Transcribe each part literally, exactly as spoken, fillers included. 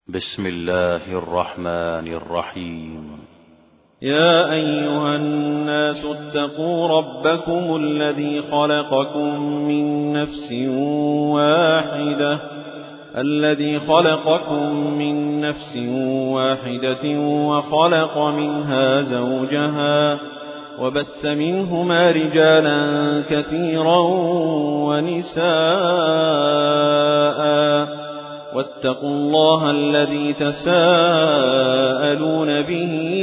بسم الله الرحمن الرحيم. يا أيها الناس اتقوا ربكم الذي خلقكم من نفس واحدة الذي خلقكم من نفس واحدة وخلق منها زوجها وبث منهما رجالا كثيرا ونساء واتقوا الله الذي تساءلون به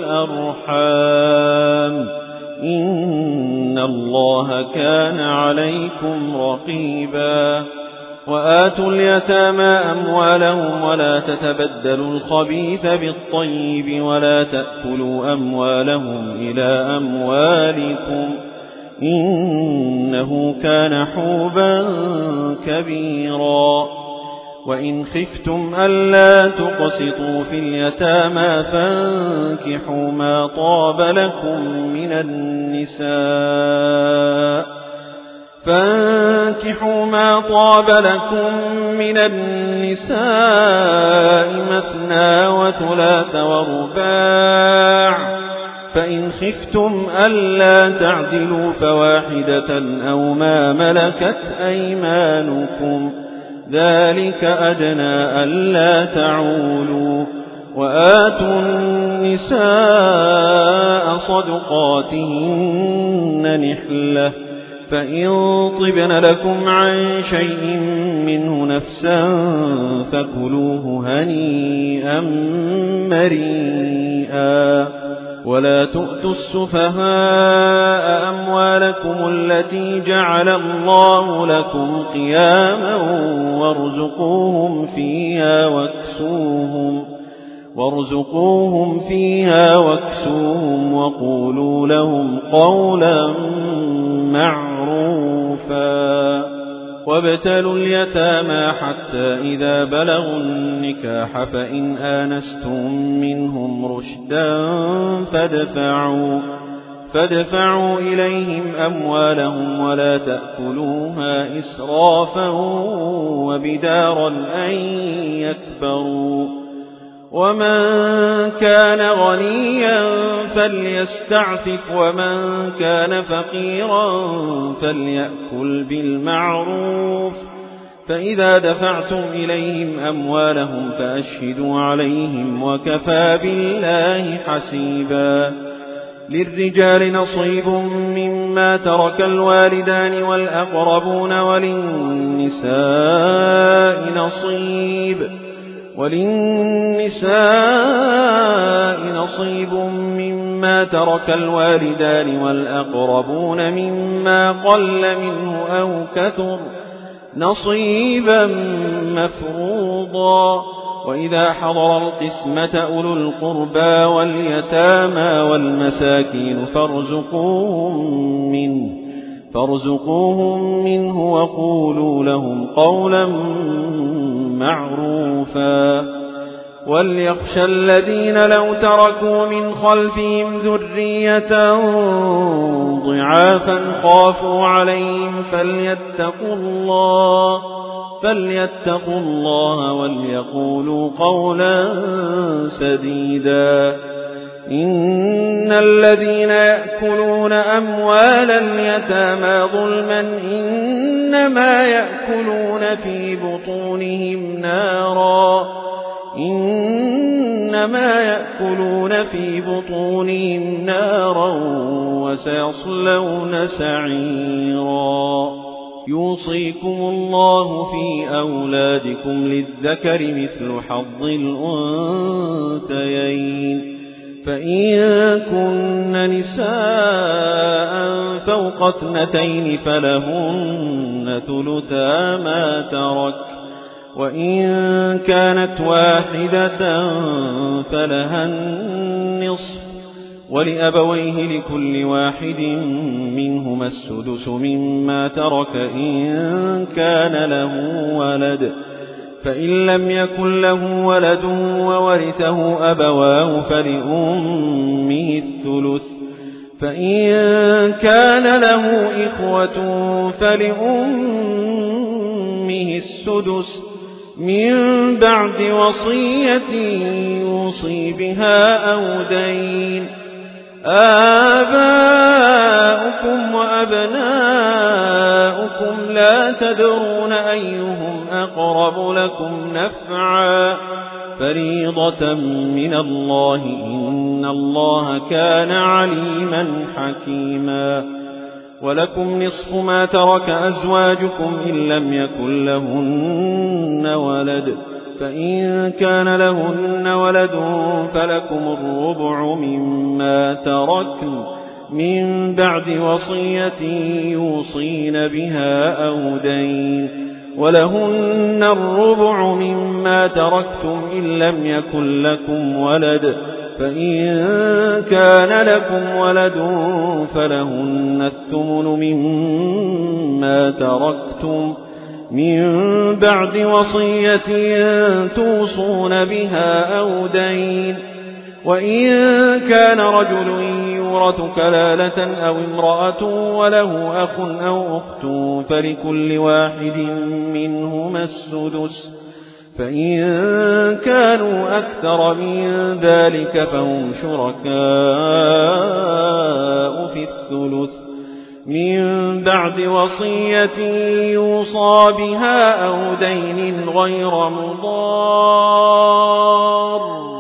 والأرحام إن الله كان عليكم رقيبا. وآتوا اليتامى أموالهم ولا تتبدلوا الخبيث بالطيب ولا تأكلوا أموالهم إلى أموالكم إنه كان حوبا كبيرا. وإن خفتم ألا تقسطوا في اليتامى فانكحوا ما طاب لكم من النساء فانكحوا ما طاب لكم من النساء مثنى وثلاث ورباع فإن خفتم ألا تعدلوا فواحدة أو ما ملكت أيمانكم ذلك أدنى ألا تعولوا. وآتوا النساء صدقاتهن نحلة فإن طبن لكم عن شيء منه نفسا فكلوه هنيئا مريئا. ولا تؤتوا السفهاء أموالكم التي جعل الله لكم قياما وارزقوهم فيها واكسوهم وارزقوهم فيها واكسوهم وقولوا لهم قولا معروفا. وابتلوا اليتامى حتى إذا بلغوا النكاح فإن آنستم منهم رشدا فادفعوا, فادفعوا إليهم أموالهم ولا تأكلوها إسرافا وبدارا أن يكبروا. ومن كان غنيا فليستعفف ومن كان فقيرا فليأكل بالمعروف. فإذا دفعتم إليهم أموالهم فأشهدوا عليهم وكفى بالله حسيبا. للرجال نصيب مما ترك الوالدان والأقربون وللنساء نصيب وللنساء نصيب مما ترك الوالدان والأقربون مما قل منه أو كثر نصيبا مفروضا. وإذا حضر القسمة أولو القربى واليتامى والمساكين فارزقوهم منه, فارزقوهم منه وقولوا لهم قولا معروفا. وليخشى الذين لو تركوا من خلفهم ذرية ضعافا خافوا عليهم فليتقوا الله فليتقوا الله وليقولوا قولا سديدا. إن الذين يأكلون أموال اليتامى ظلما إنما يأكلون في بطونهم نارا إنما يأكلون في بطونهم نارا وسيصلون سعيرا. يوصيكم الله في أولادكم للذكر مثل حظ الأنثيين فإن كن نساء فوق اثنتين فلهن ثلثا ما ترك وإن كانت واحدة فلها النصف ولأبويه لكل واحد منهما السدس مما ترك إن كان له ولد فإن لم يكن له ولد وورثه أبواه فلأمه الثلث فإن كان له إخوة فلأمه السدس من بعد وصية يوصي بها أو دين. آباؤكم وأبناؤكم لا تدرون أيهم أقرب لكم نفعا فريضة من الله إن الله كان عليما حكيما. ولكم نصف ما ترك أزواجكم إن لم يكن لهن ولد فإن كان لهن ولد فلكم الربع مما تركن من بعد وصية يوصين بها أو دين. ولهن الربع مما تركتم إن لم يكن لكم ولد فإن كان لكم ولد فلهن الثمن مما تركتم من بعد وصية توصون بها أو دين. وإن كان رجل يورث كلالة أو امرأة وله أخ أو أخت فلكل واحد منهما السدس فإن كانوا أكثر من ذلك فهم شركاء في الثلث من بعد وصية يوصى بها أو دين غير مضار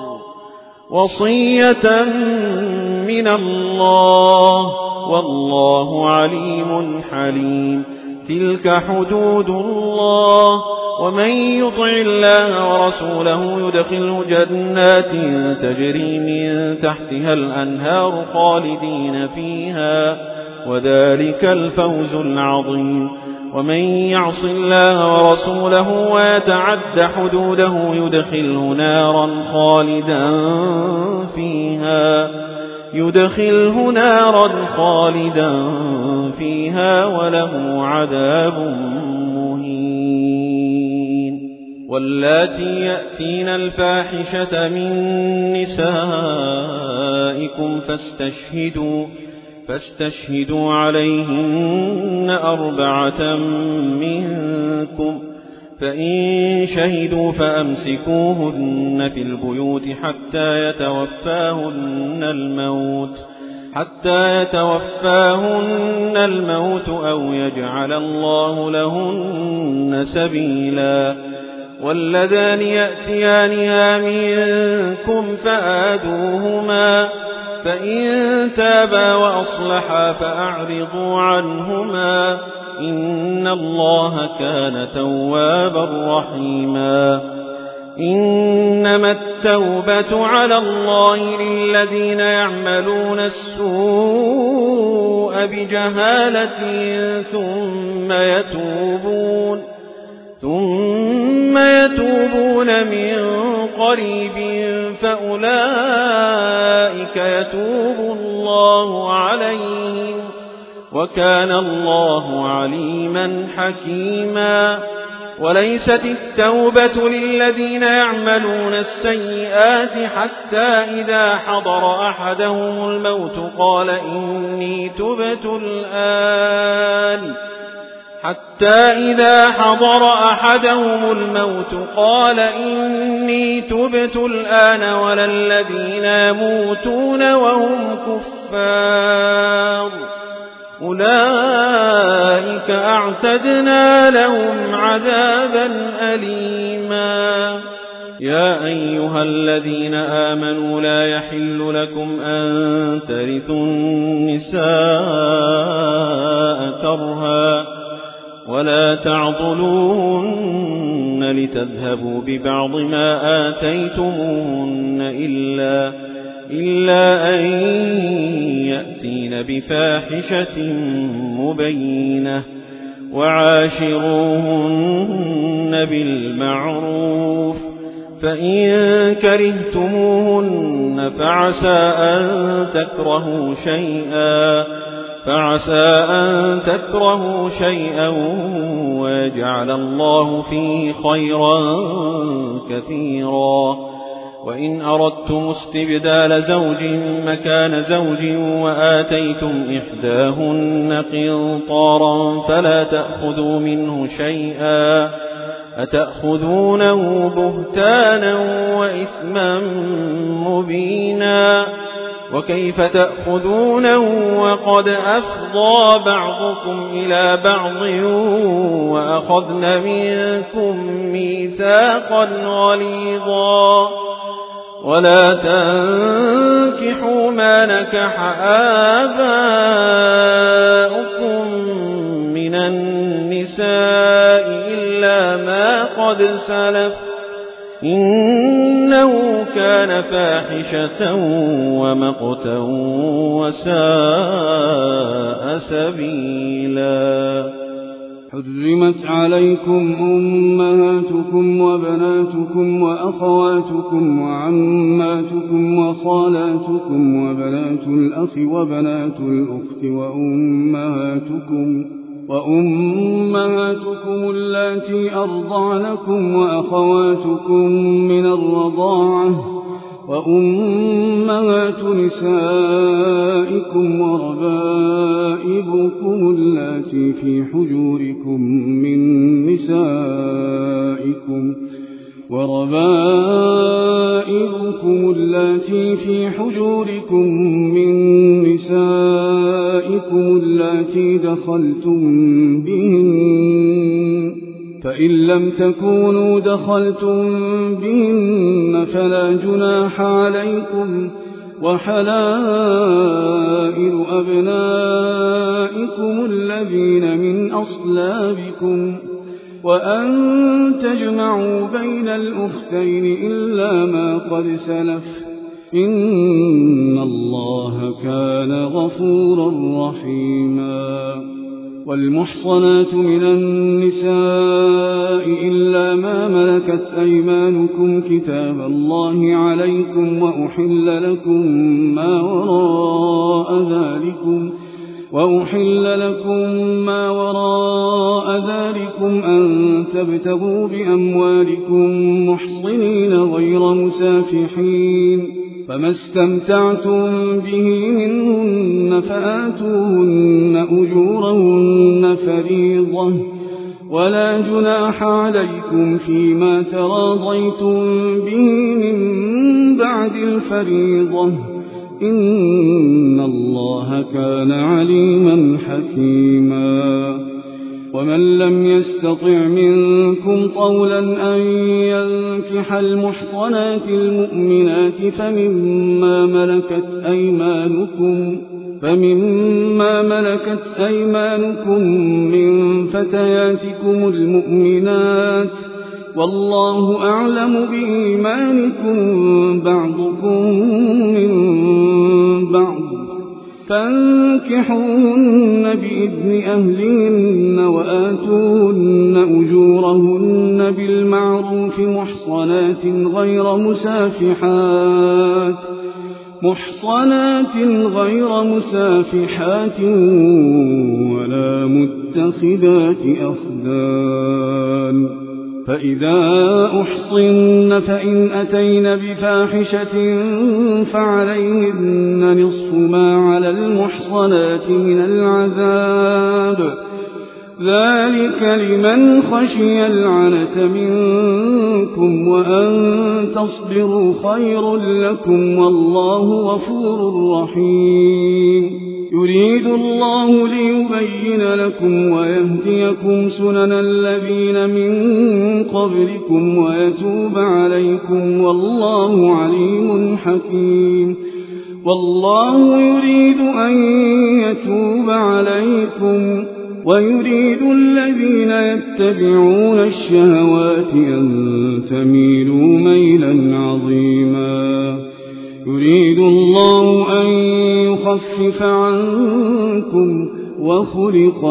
وصية من الله والله عليم حليم. تلك حدود الله ومن يطع الله ورسوله يدخله جنات تجري من تحتها الأنهار خالدين فيها وذلك الفوز العظيم. ومن يعص الله ورسوله ويتعد حدوده يدخله نارا خالدا فيها يدخله نارا خالدا فيها وله عذاب مهين. واللاتي يأتين الفاحشة من نسائكم فاستشهدوا فاستشهدوا عليهن أربعة منكم فإن شهدوا فأمسكوهن في البيوت حتى يتوفاهن الموت حتى يتوفاهن الموت أو يجعل الله لهن سبيلا. واللذان يأتيانها منكم فآذوهما فإن تابا وأصلحا فأعرضوا عنهما إن الله كان توابا رحيما. إنما التوبة على الله للذين يعملون السوء بجهالة ثم يتوبون ثم يتوبون من قريب فأولئك يتوب الله عليهم وكان الله عليما حكيما. وليست التوبة للذين يعملون السيئات حتى إذا حضر أحدهم الموت قال إني تبت الآن حتى إذا حضر أحدهم الموت قال إني تبت الآن ولا الذين يموتون وهم كفار أولئك أعتدنا لهم عذابا أليما. يا أيها الذين آمنوا لا يحل لكم أن ترثوا النساء كرها ولا تعضلوهن لتذهبوا ببعض ما آتيتموهن إلا, إلا أن يأتين بفاحشة مبينة وعاشروهن بالمعروف فإن كرهتموهن فعسى أن تكرهوا شيئا فعسى أن تكرهوا شيئا ويجعل الله فيه خيرا كثيرا. وإن أردتم استبدال زوج مكان زوج وآتيتم إحداهن قنطارا فلا تأخذوا منه شيئا أتأخذونه بهتانا وإثما مبينا وكيف تأخذونه وقد أفضى بعضكم إلى بعض وأخذن منكم ميثاقا غليظا ولا تنكحوا ما نكح آباؤكم من النساء إلا ما قد سلف إنه كان فاحشة ومقتا وساء سبيلا. حرمت عليكم أمهاتكم وبناتكم وأخواتكم وعماتكم وخالاتكم وبنات الأخ وبنات الأخت وأمهاتكم وأمهاتكم اللاتي أرضعنكم وأخواتكم من الرضاعة وأمهات نسائكم وربائبكم اللاتي في حجوركم من نسائكم وربائبكم اللاتي في حجوركم من نسائكم اللاتي دخلتم بهن فإن لم تكونوا دخلتم بهن فلا جناح عليكم وحلائل أبنائكم الذين من أصلابكم وأن تجمعوا بين الأختين إلا ما قد سلف إن الله كان غفورا رحيما. والمحصنات من النساء إلا ما ملكت أيمانكم كتاب الله عليكم وأحل لكم ما وراء ذلكم وأحل لكم ما وراء ذلكم أن تبتغوا بأموالكم محصنين غير مسافحين فما استمتعتم به منهن فآتوهن أجورهن فريضة ولا جناح عليكم فيما تراضيتم به من بعد الفريضة إن الله كان عليما حكيما. ومن لم يستطع منكم طولا أن ينكح المحصنات المؤمنات فمما ملكت أيمانكم فمما ملكت أيمانكم من فتياتكم المؤمنات والله أعلم بإيمانكم بعضكم من بعض فانكحوهن بإذن أهلهن وآتوهن أجورهن بالمعروف محصنات غير مسافحات محصنات غير مسافحات ولا متخذات أخدان فإذا أحصن فإن أتين بفاحشة فعليهن نصف ما على المحصنات من العذاب ذلك لمن خشي العنة منكم وأن تصبروا خير لكم والله غفور رحيم. يريد الله ليبين لكم ويهديكم سنن الذين من قبلكم ويتوب عليكم والله عليم حكيم. والله يريد أن يتوب عليكم ويريد الذين يتبعون الشهوات أن تميلوا ميلا عظيما. يريد الله أن يخفف عنكم وخلق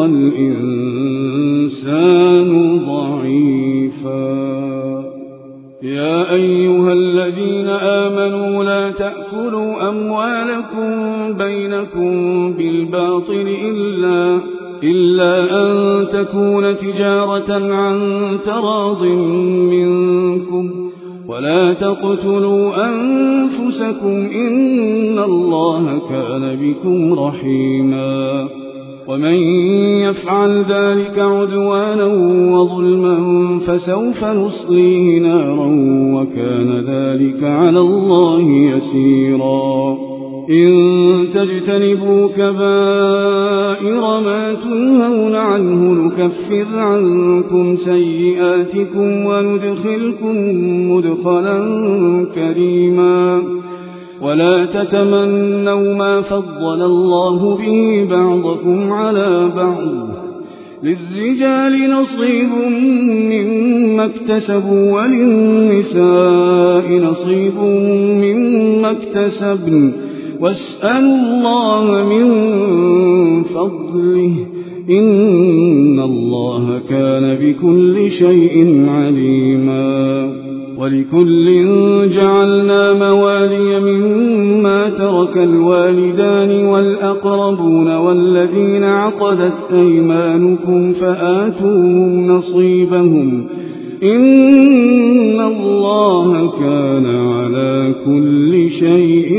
الإنسان ضعيفا. يا أيها الذين آمنوا لا تأكلوا أموالكم بينكم بالباطل إلا إلا أن تكون تجارة عن تراض منكم ولا تقتلوا أنفسكم إن الله كان بكم رحيما. ومن يفعل ذلك عدوانا وظلما فسوف نصليه نارا وكان ذلك على الله يسيرا إن تجتنبوا كبائر ما تنهون عنه نكفر عنكم سيئاتكم وندخلكم مدخلا كريما ولا تتمنوا ما فضل الله به بعضكم على بعض للرجال نصيب مما اكتسبوا وللنساء نصيب مما اكتسبن واسألوا الله من فضله إن الله كان بكل شيء عليما ولكل جعلنا موالي مما ترك الوالدان والأقربون والذين عقدت أيمانكم فآتوهم نصيبهم إن الله كان على كل شيء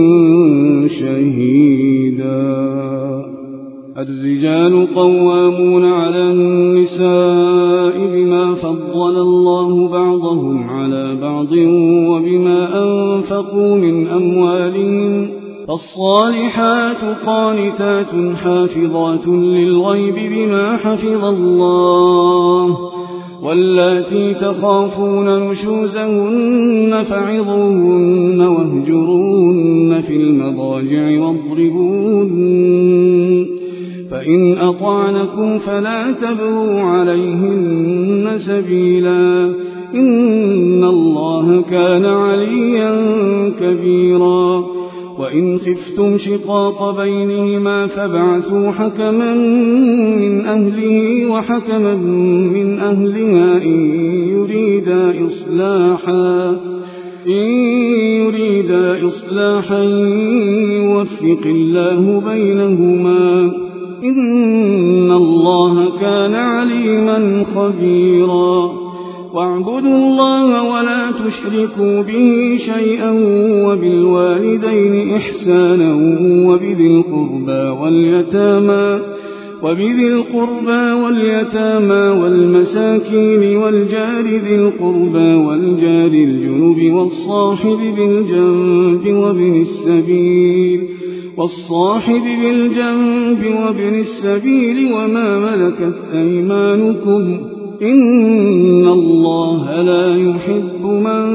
شهيدا الرجال قوامون على النساء بما فضل الله بعضهم على بعض وبما أنفقوا من أموالهم فالصالحات قانتات حافظات للغيب بما حفظ الله واللاتي تخافون نشوزهن فعظوهن واهجروهن في المضاجع واضربوهن فإن أطعنكم فلا تبغوا عليهن سبيلا إن الله كان عليا كبيرا وإن خفتم شقاق بينهما فابعثوا حكما من أهله وحكما من أهلها إن يريدا إصلاحا إن يريدا إصلاحا يوفق الله بينهما إن الله كان عليما خبيرا واعبدوا الله ولا تشركوا به شيئا وبالوالدين إحسانا وبذي القربى واليتامى وبذي القربى واليتامى والمساكين والجار ذي القربى والجار الجنب والصاحب بالجنب وابن السبيل والصاحب بالجنب وابن السبيل وما ملكت أيمانكم إن الله لا يحب من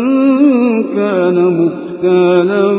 كان مختالا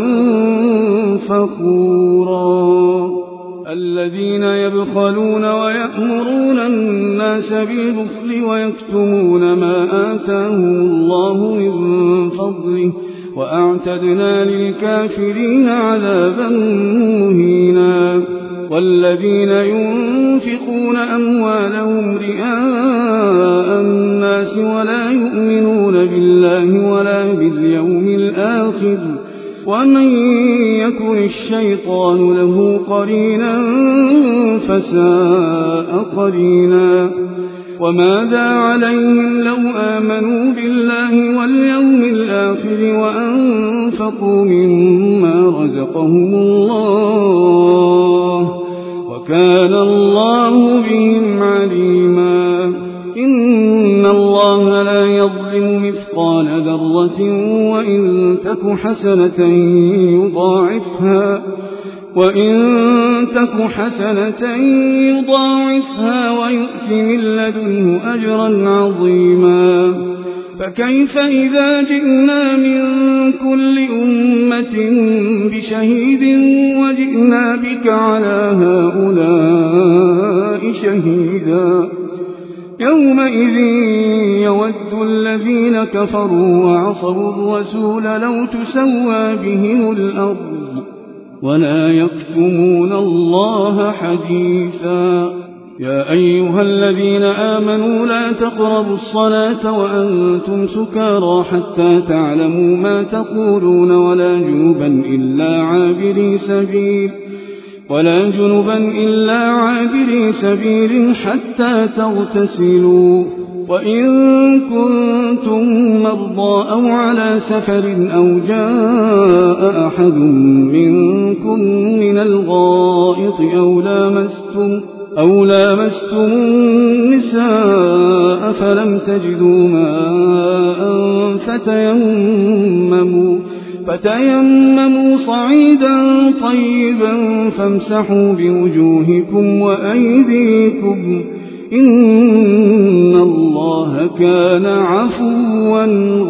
فخورا الذين يبخلون ويأمرون الناس بالبخل ويكتمون ما آتاهم الله من فضله وأعتدنا للكافرين عذابا مهينا والذين ينفقون أموالهم رئاء الناس ولا يؤمنون بالله ولا باليوم الآخر ومن يكن الشيطان له قرينا فساء قرينا وماذا عليهم لو آمنوا بالله واليوم الآخر وأنفقوا مما رزقهم الله وكان الله بهم عليما إن الله لا يظلم مثقال ذرة وإن تك حسنة يضاعفها وإن تك حسنة يضاعفها ويؤت من لدنه أجرا عظيما فكيف إذا جئنا من كل أمة بشهيد وجئنا بك على هؤلاء شهيدا يومئذ يود الذين كفروا وعصوا الرسول لو تسوى بهم الأرض ولا يكتمون الله حديثا يا أيها الذين آمنوا لا تقربوا الصلاة وأنتم سكارى حتى تعلموا ما تقولون ولا جنبا إلا عابري سبيل ولا جنبا إلا عابري سبيل حتى تغتسلوا وإن كنتم مرضى أو على سفر أو جاء أحد منكم من الغائط أو لامستم, أو لامستم النساء فلم تجدوا ماء فتيمموا, فتيمموا صعيدا طيبا فامسحوا بوجوهكم وأيديكم إن الله كان عفوا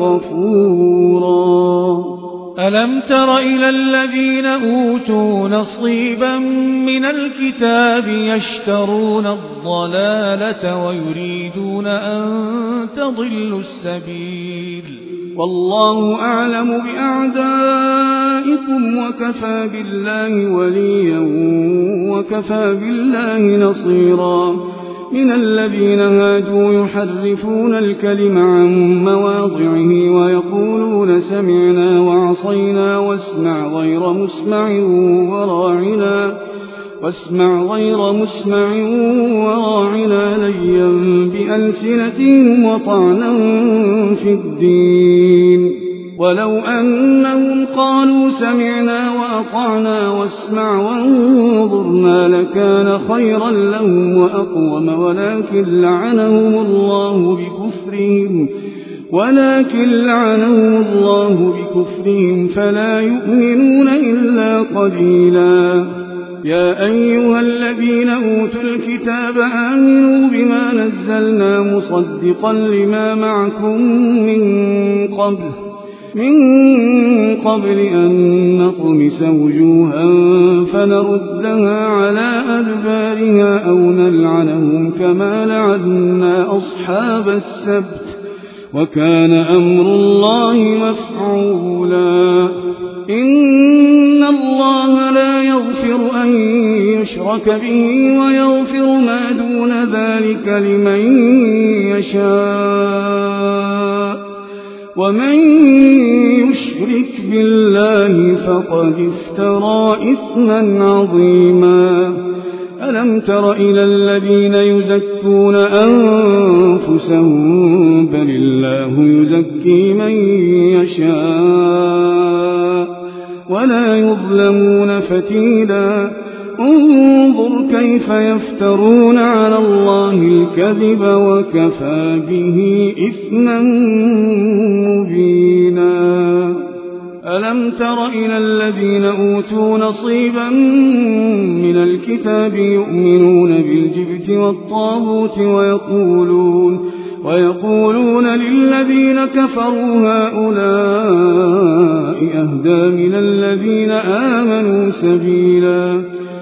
غفورا. ألم تر إلى الذين أوتوا نصيبا من الكتاب يشترون الضلالة ويريدون أن تضلوا السبيل والله أعلم بأعدائكم وكفى بالله وليا وكفى بالله نصيرا. من الذين هادوا يحرفون الكلم عن مواضعه ويقولون سمعنا وعصينا واسمع غير مسمع وراعنا واسمع غير مسمع وراعنا ليا بألسنتهم وطعنا في الدين ولو أنهم قالوا سمعنا وأطعنا واسمع وانظرنا لكان خيرا لهم وأقوم ولكن لعنهم الله بكفرهم ولكن لعنهم الله بكفرهم فلا يؤمنون إلا قليلا. يا أيها الذين أوتوا الكتاب آمنوا بما نزلنا مصدقا لما معكم من قبل من قبل أن نطمس وجوها فنردها على أدبارها أو نلعنهم كما لعنا أصحاب السبت وكان أمر الله مفعولا. إن الله لا يغفر أن يشرك به ويغفر ما دون ذلك لمن يشاء ومن يشرك بالله فقد افترى إثما عظيما. ألم تر إلى الذين يزكون أنفسهم بل الله يزكي من يشاء ولا يظلمون فتيلا. انظر كيف يفترون على الله الكذب وكفى به إثما مبينا. ألم تر إلى الذين أوتوا نصيبا من الكتاب يؤمنون بالجبت والطاغوت ويقولون, ويقولون للذين كفروا هؤلاء أهدى من الذين آمنوا سبيلا.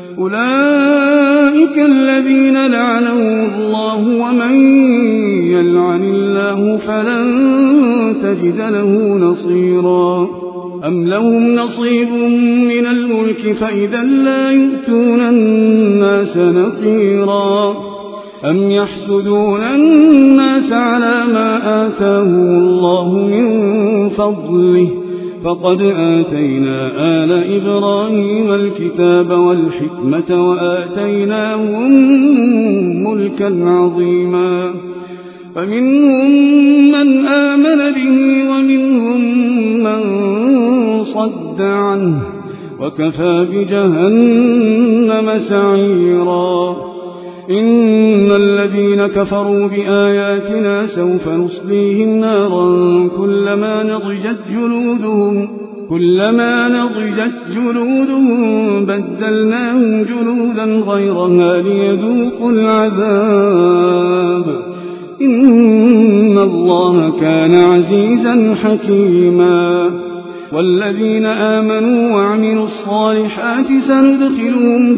أولئك الذين لعنهم الله ومن يلعن الله فلن تجد له نصيرا. أم لهم نصيب من الملك فإذا لا يؤتون الناس نقيرا. أم يحسدون الناس على ما آتاهم الله من فضله فقد آتينا آل إبراهيم الكتاب والحكمة وآتيناهم ملكا عظيما. فمنهم من آمن به ومنهم من صد عنه وكفى بجهنم سعيرا. إن الذين كفروا بآياتنا سوف نصليهم نارا كلما نضجت جلودهم كلما نضجت جلودهم بدلناهم جلودا غيرها ليذوقوا العذاب إن الله كان عزيزا حكيما. والذين آمنوا وعملوا الصالحات سندخلهم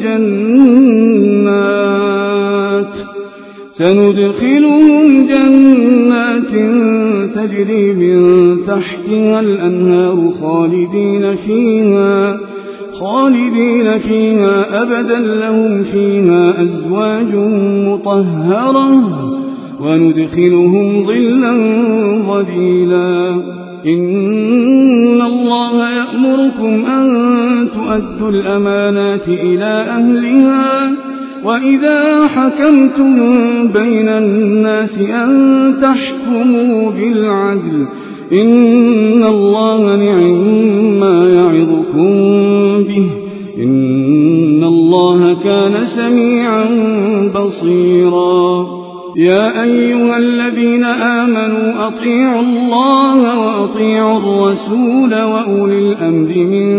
جنات سندخلهم جنات تجري من تحتها الأنهار خالدين فيها خالدين فيها أبدا لهم فيها أزواج مطهرة وندخلهم ظلا ظليلا. إن الله يأمركم أن تؤدوا الأمانات إلى أهلها وإذا حكمتم بين الناس أن تحكموا بالعدل إن الله نعم يعظكم به إن الله كان سميعا بصيرا يا أيها الذين آمنوا أطيعوا الله وأطيعوا الرسول وأولي الأمر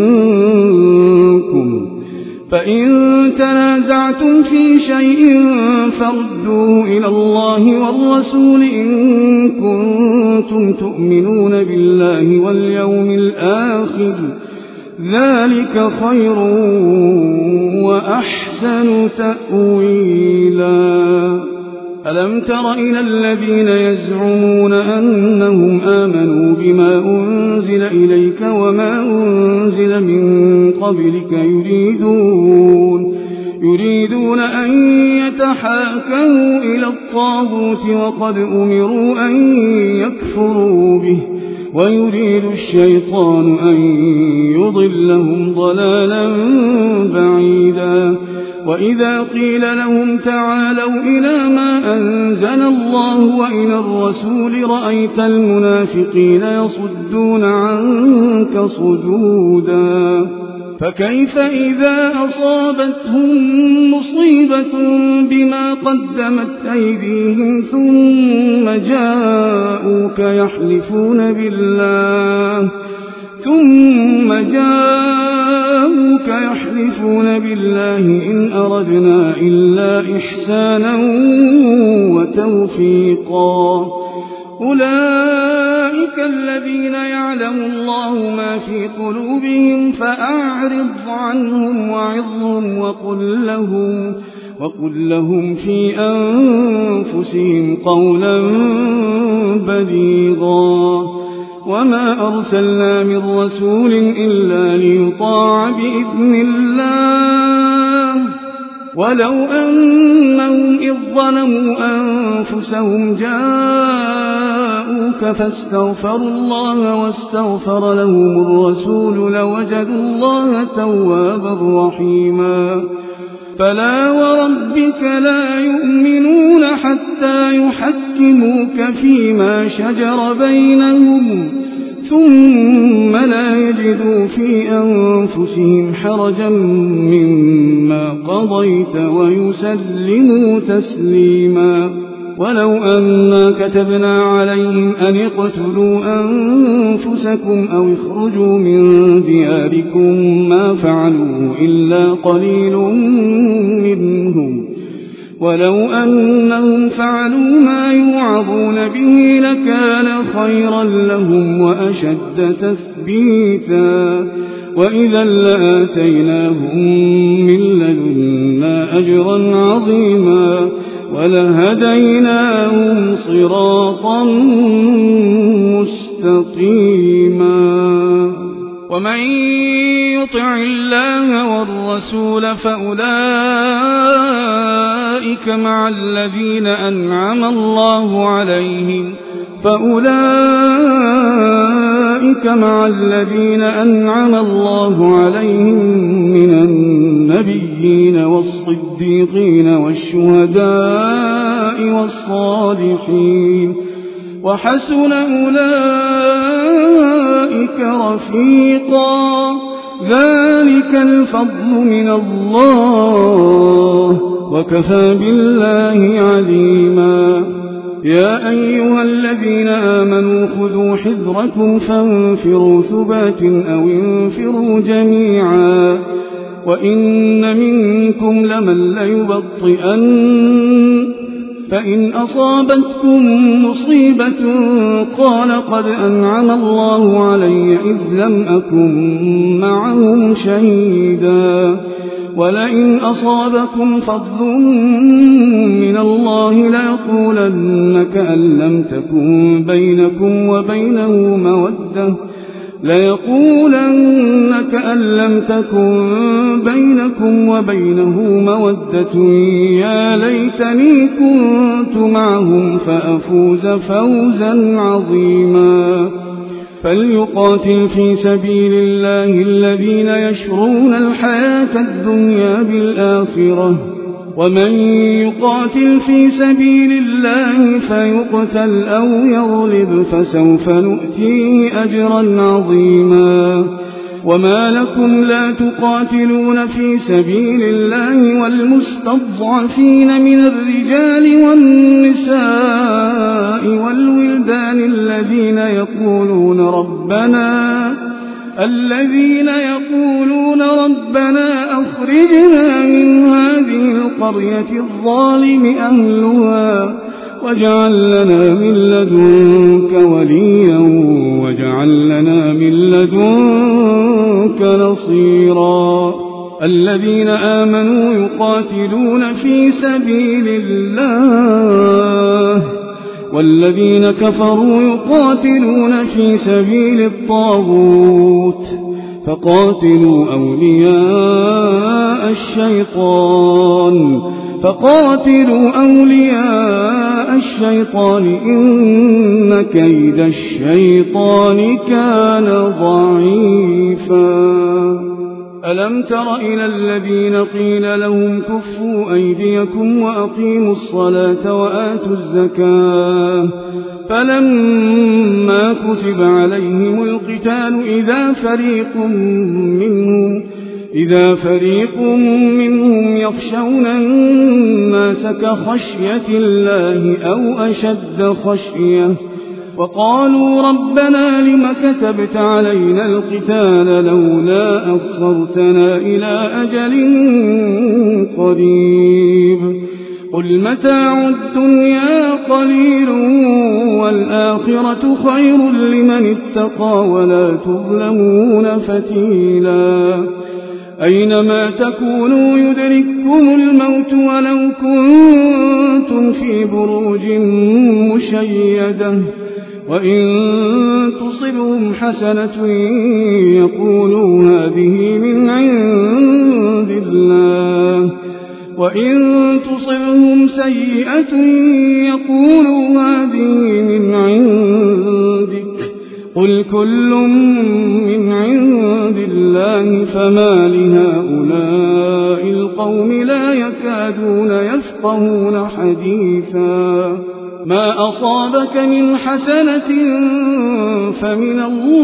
منكم فإن تنازعتم في شيء فردوه إلى الله والرسول إن كنتم تؤمنون بالله واليوم الآخر ذلك خير وأحسن تأويلا ألم تر إلى الذين يزعمون أنهم آمنوا بما أنزل إليك وما أنزل من قبلك يريدون يريدون أن يتحاكموا إلى الطاغوت وقد أمروا أن يكفروا به ويريد الشيطان أن يضلهم ضلالا بعيدا وإذا قيل لهم تعالوا إلى ما أنزل الله وإلى الرسول رأيت المنافقين يصدون عنك صدودا فكيف إذا أصابتهم مصيبة بما قدمت أيديهم ثم جاءوك يحلفون بالله ثم جاءوك يحلفون بالله إن أردنا إلا إحسانا وتوفيقا أولئك الذين يعلم الله ما في قلوبهم فأعرض عنهم وعظهم وقل لهم, وقل لهم في أنفسهم قولا بليغا وما أرسلنا من رسول إلا ليطاع بإذن الله ولو أنهم إذ ظلموا أنفسهم جاءوك فاستغفروا الله واستغفر لهم الرسول لوجدوا الله توابا رحيما فلا وربك لا يؤمنون حتى يحكموك فيما شجر بينهم ثم لا يجدوا في أنفسهم حرجا مما قضيت ويسلموا تسليما ولو أنا كتبنا عليهم أن اقتلوا أنفسكم أو اخرجوا من دياركم ما فعلوه إلا قليل منهم ولو أنهم فعلوا ما يوعظون به لكان خيرا لهم وأشد تثبيتا وإذا لآتيناهم من لدنا أجرا عظيما ولهديناهم صراطا مستقيما ومن يطع الله والرسول فأولئك مع الذين أنعم الله عليهم فأولئك مع الذين أنعم الله عليهم من النبيين والصديقين والشهداء والصالحين وحسن أولئك رفيقا ذلك الفضل من الله وكفى بالله عليما يا أيها الذين آمنوا خذوا حذركم فانفروا ثبات أو انفروا جميعا وإن منكم لمن ليبطئن فإن أصابتكم مصيبة قال قد أنعم الله علي إذ لم أكن معهم شهيدا ولئن أصابكم فضل من الله ليقولن كأن لم تكن بينكم وبينه مودة ليقولن كأن لم تكن بينكم وبينه مودة يا ليتني كنت معهم فأفوز فوزا عظيما فليقاتل في سبيل الله الذين يشرون الحياة الدنيا بالآخرة ومن يقاتل في سبيل الله فيقتل أو يغلب فسوف نؤتيه أجرا عظيما وما لكم لا تقاتلون في سبيل الله والمستضعفين من الرجال والنساء والولدان الذين يقولون ربنا الذين يقولون ربنا أخرجنا من هذه القرية الظالم أهلها واجعل لنا من لدنك وليا واجعل لنا من لدنك نصيرا الذين آمنوا يقاتلون في سبيل الله والذين كفروا يقاتلون في سبيل الطاغوت فقاتلوا أولياء الشيطان فقاتلوا أولياء الشيطان إن كيد الشيطان كان ضعيفا ألم تر إلى الذين قيل لهم كفوا أيديكم وأقيموا الصلاة وآتوا الزكاة فلما كتب عليهم القتال إذا فريق منهم إذا فريق منهم يخشون الناس كخشية الله أو أشد خشية وقالوا ربنا لم كتبت علينا القتال لولا أخرتنا إلى أجل قريب قل متاع الدنيا قليل والآخرة خير لمن اتقى ولا تظلمون فتيلا أينما تكونوا يدرككم الموت ولو كنتم في بروج مشيدة وإن تصبهم حسنة يقولوا هذه من عند الله وإن تصبهم سيئة يقولوا هذه من عندك قل كل من عند الله فما لهؤلاء القوم لا يكادون يفقهون حديثا ما أصابك من حسنة فمن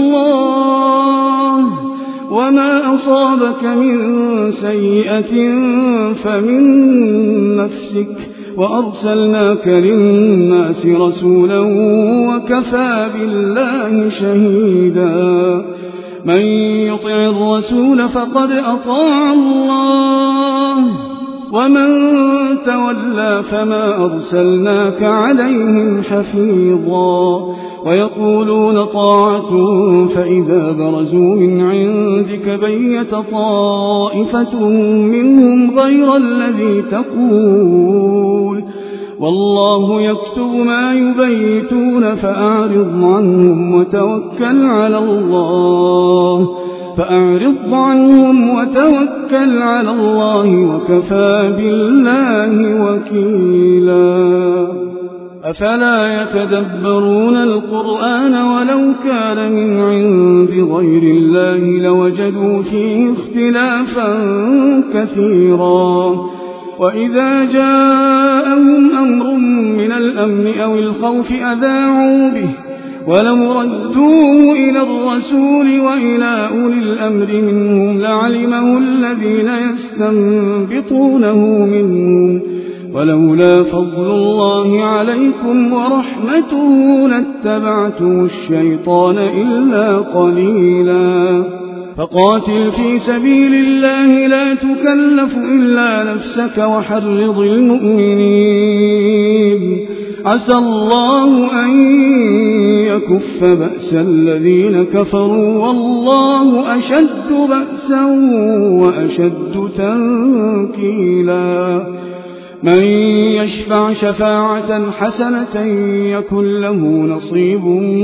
الله وما أصابك من سيئة فمن نفسك وأرسلناك للناس رسولا وكفى بالله شهيدا من يطع الرسول فقد أطاع الله ومن تولى فما أرسلناك عليهم حفيظا ويقولون طاعة فإذا برزوا من عندك بيت طائفة منهم غير الذي تقول والله يكتب ما يبيتون فأعرض عنهم وتوكل على الله فأعرض عنهم وتوكل على الله وكفى بالله وكيلا أفلا يتدبرون القرآن ولو كان من عند غير الله لوجدوا فيه اختلافا كثيرا وإذا جاءهم أمر من الأمن أو الخوف أذاعوا به ولو ردوه إلى الرسول وإلى أولي الأمر منهم لعلمه الذين يستنبطونه منهم ولولا فضل الله عليكم ورحمته لاتبعتم الشيطان إلا قليلا فقاتل في سبيل الله لا تكلف إلا نفسك وحرض المؤمنين عسى الله أن يكف بأس الذين كفروا والله أشد بأسا وأشد تنكيلا من يشفع شفاعة حسنة يكن له نصيب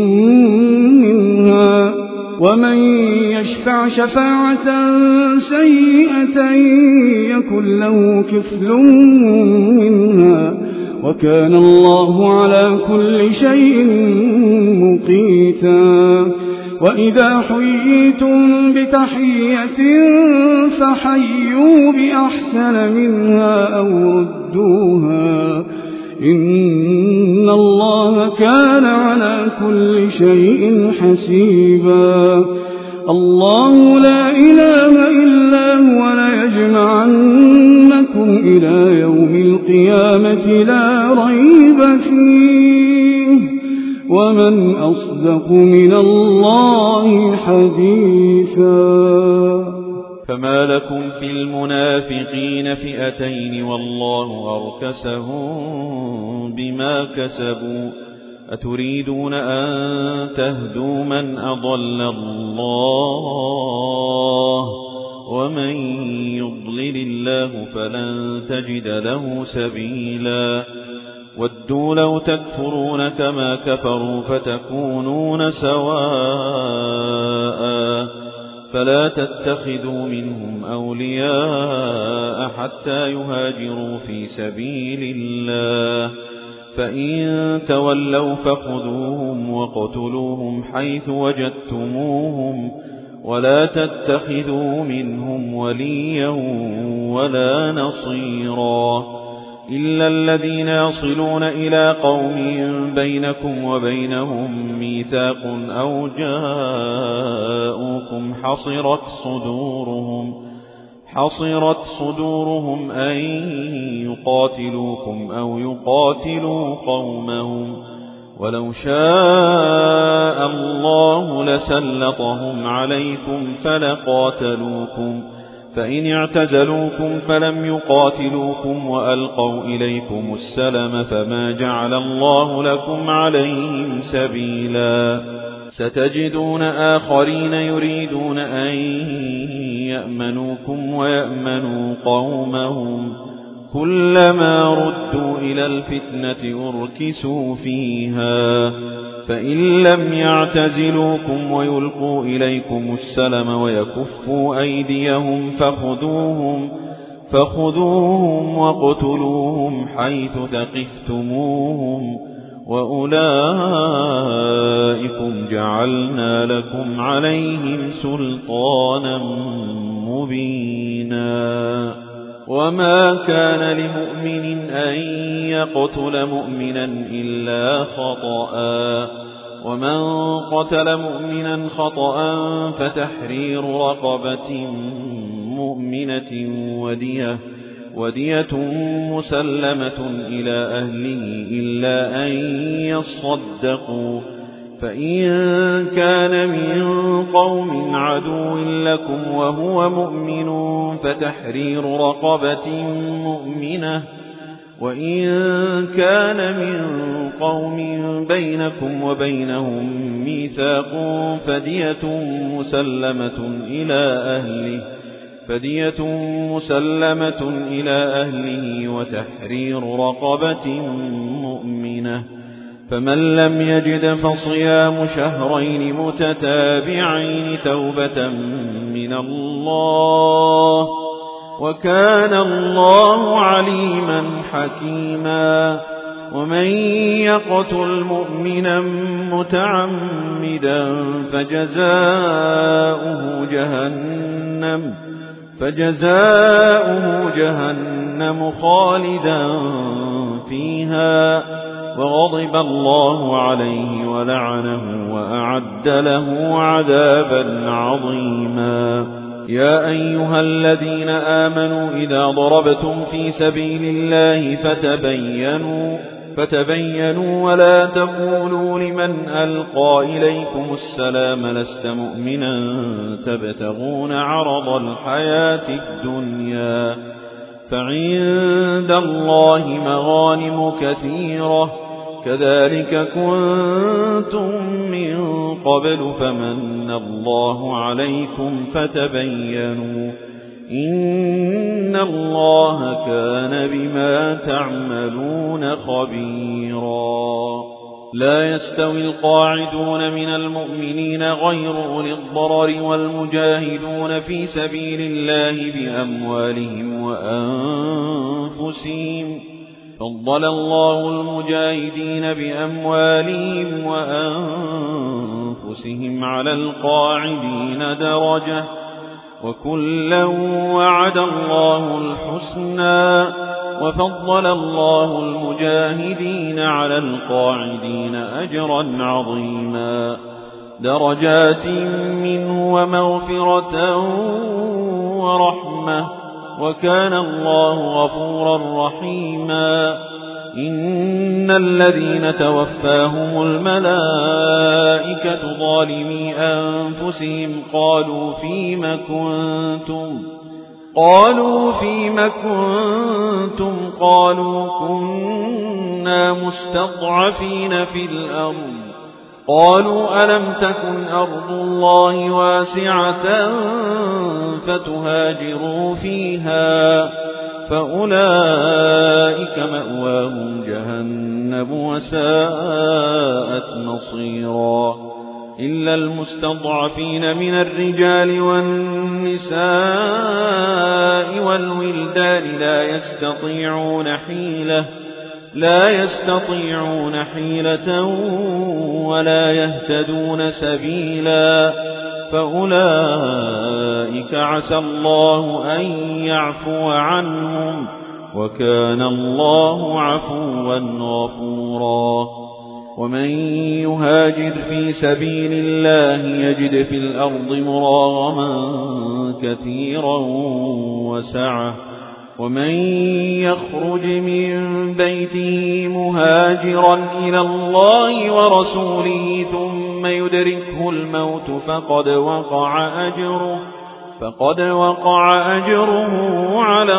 منها ومن يشفع شفاعة سيئة يكن له كفل منها وكان الله على كل شيء مقيتا وإذا حييتم بتحية فحيوا بأحسن منها أو ردوها إن الله كان على كل شيء حسيبا. الله لا إله إلا هو ليجمعنكم إلى يوم القيامة لا ريب فيه ومن أصدق من الله حديثا. فما لكم في المنافقين فئتين والله أركسهم بما كسبوا أتريدون أن تهدوا من أضل الله ومن يضلل الله فلن تجد له سبيلا. ودوا لو تكفرون كما كفروا فتكونون سواء فلا تتخذوا منهم أولياء حتى يهاجروا في سبيل الله فإن تولوا فخذوهم وقتلوهم حيث وجدتموهم ولا تتخذوا منهم وليا ولا نصيرا إلا الذين يصلون إلى قوم بينكم وبينهم ميثاق أو جاءوكم حصرت صدورهم حصرت صدورهم أن يقاتلوكم أو يقاتلوا قومهم ولو شاء الله لسلطهم عليكم فلقاتلوكم فإن اعتزلوكم فلم يقاتلوكم وألقوا إليكم السلم فما جعل الله لكم عليهم سبيلا. ستجدون آخرين يريدون أن يأمنوكم ويأمنوا قومهم كلما ردوا إلى الفتنة أركسوا فيها فإن لم يعتزلوكم ويلقوا إليكم السلم ويكفوا أيديهم فخذوهم فخذوهم وقتلوهم حيث ثقفتموهم وأولئكم جعلنا لكم عليهم سلطانا مبينا. وما كان لمؤمن أن يقتل مؤمنا إلا خطأ ومن قتل مؤمنا خطأ فتحرير رقبة مؤمنة ودية ودية مسلمة إلى أهله إلا أن يصدقوا فإن كان من قوم عدو لكم وهو مؤمن فتحرير رقبة مؤمنة وإن كان من قوم بينكم وبينهم ميثاق فدية مسلمة إلى أهله فدية مسلمة إلى أهله وتحرير رقبة مؤمنة فمن لم يجد فصيام شهرين متتابعين توبة من الله وكان الله عليما حكيما. ومن يقتل مؤمنا متعمدا فجزاؤه جهنم فجزاؤه جهنم خالدا فيها وغضب الله عليه ولعنه وأعد له عذابا عظيما. يا أيها الذين آمنوا إذا ضربتم في سبيل الله فتبينوا فتبينوا ولا تقولوا لمن ألقى إليكم السلام لست مؤمنا تبتغون عرض الحياة الدنيا فعند الله مغانم كثيرة كذلك كنتم من قبل فمن الله عليكم فتبينوا إن الله كان بما تعملون خبيرا. لا يستوي القاعدون من المؤمنين غير أولي الضرر والمجاهدون في سبيل الله بأموالهم وأنفسهم فضل الله المجاهدين بأموالهم وأنفسهم أنفسهم على القاعدين درجة وكلا وعد الله الحسنى وفضل الله المجاهدين على القاعدين أجرا عظيما درجات منه ومغفرة ورحمة وكان الله غفورا رحيما إن الذين توفاهم الملائكة ظالمي أنفسهم قالوا فيم كنتم قالوا فيم كنتم قالوا كنا مستضعفين في الأرض قالوا ألم تكن أرض الله واسعة فتهاجروا فيها فأولئك مأواهم جهنم وساءت مصيرا إلا المستضعفين من الرجال والنساء والولدان لا يستطيعون حيلة لا يستطيعون حيلة ولا يهتدون سبيلا فأولئك عسى الله أن يعفو عنهم وكان الله عفوا غفورا ومن يهاجر في سبيل الله يجد في الأرض مراغما كثيرا وسعة ومن يخرج من بيته مهاجرا إلى الله ورسوله ثم يدركه الموت فقد وقع أجره فقد وقع أجره على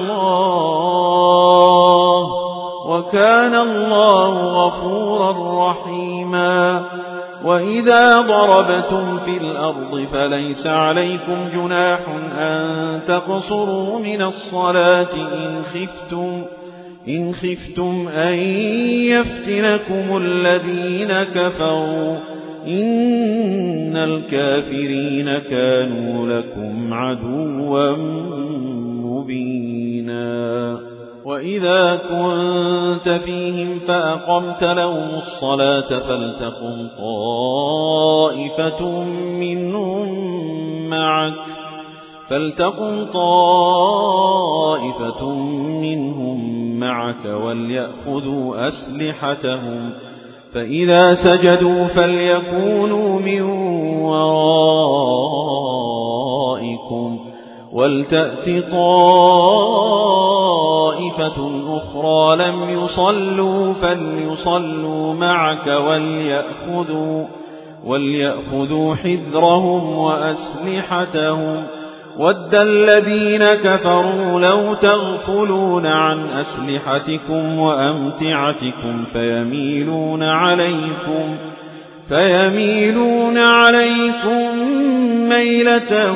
الله وكان الله غفورا رحيما وإذا ضربتم في الأرض فليس عليكم جناح أن تقصروا من الصلاة إن خفتم إن خفتم أن يفتنكم الذين كفروا إن الكافرين كانوا لكم عدوا مبينا وإذا كنت فيهم فأقمت لهم الصلاة فلتقم طائفة منهم معك فلتقم طائفة منهم معك وليأخذوا أسلحتهم فإذا سجدوا فليكونوا من ورائكم ولتأت طائفة أخرى لم يصلوا فليصلوا معك وليأخذوا, وليأخذوا حذرهم وأسلحتهم ود الذين كفروا لو تغفلون عن أسلحتكم وأمتعتكم فيميلون عليكم فيميلون عليكم ميلة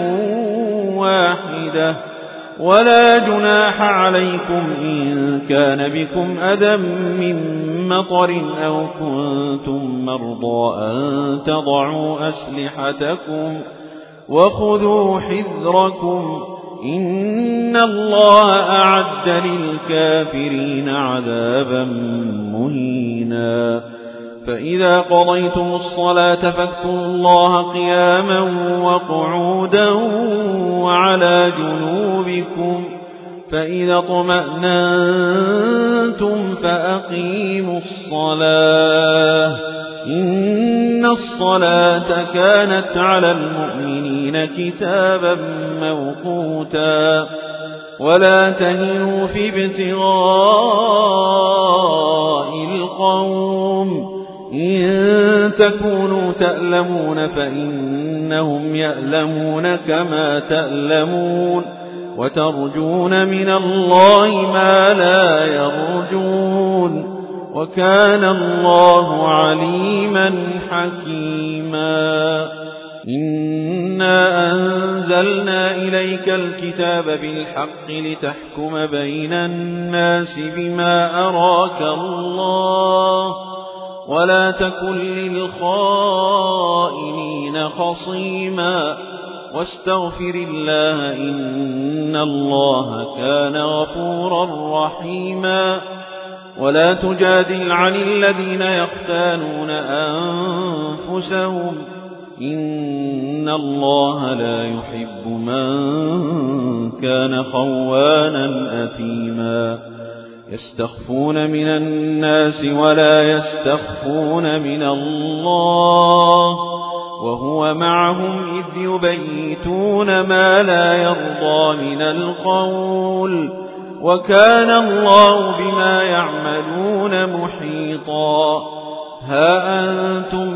واحدة ولا جناح عليكم إن كان بكم أذى من مطر أو كنتم مرضى أن تضعوا أسلحتكم وخذوا حذركم إن الله أعد للكافرين عذابا مهينا فإذا قضيتم الصلاة فاذكروا الله قياما وقعودا وعلى جنوبكم فإذا اطمأننتم فأقيموا الصلاة إن الصلاة كانت على المؤمنين كتابا موقوتا ولا تهنوا في ابتغاء القوم إن تكونوا تألمون فإنهم يألمون كما تألمون وترجون من الله ما لا يرجون وكان الله عليما حكيما إنا أنزلنا إليك الكتاب بالحق لتحكم بين الناس بما أراك الله ولا تكن للخائنين خصيما واستغفر الله إن الله كان غفورا رحيما ولا تجادل عن الذين يختانون أنفسهم إن الله لا يحب من كان خوانا أثيما يستخفون من الناس ولا يستخفون من الله وهو معهم إذ يبيتون ما لا يرضى من القول وكان الله بما يعملون محيطا ها أنتم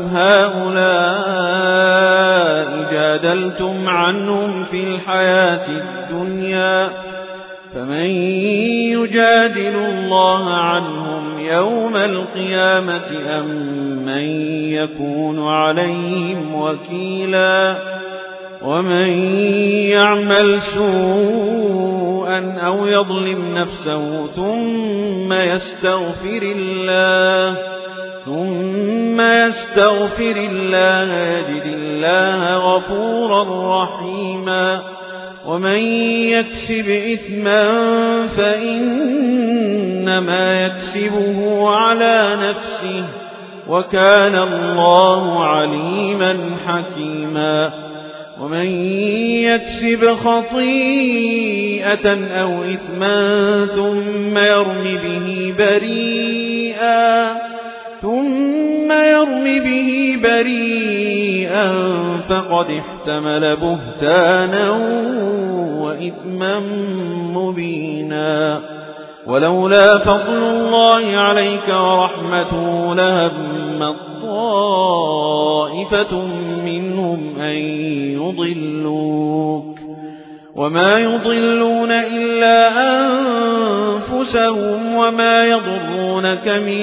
هؤلاء جادلتم عنهم في الحياة الدنيا فمن يجادل الله عنهم يوم القيامة أم من يكون عليهم وكيلا ومن يعمل سوءا أو يظلم نفسه ثم يستغفر الله ثم يستغفر الله يجد الله غفورا رحيما ومن يكسب إثما فإنما يكسبه على نفسه وكان الله عليما حكيما ومن يكسب خطيئة أو إثما ثم يرم به بريئا ثم يرم به بريئا فقد احتمل بهتانا وإثما مبينا ولولا فضل الله عليك ورحمته لهم طائفة منهم أن يضلوك وما يضلون إلا أنفسهم وما يضرونك من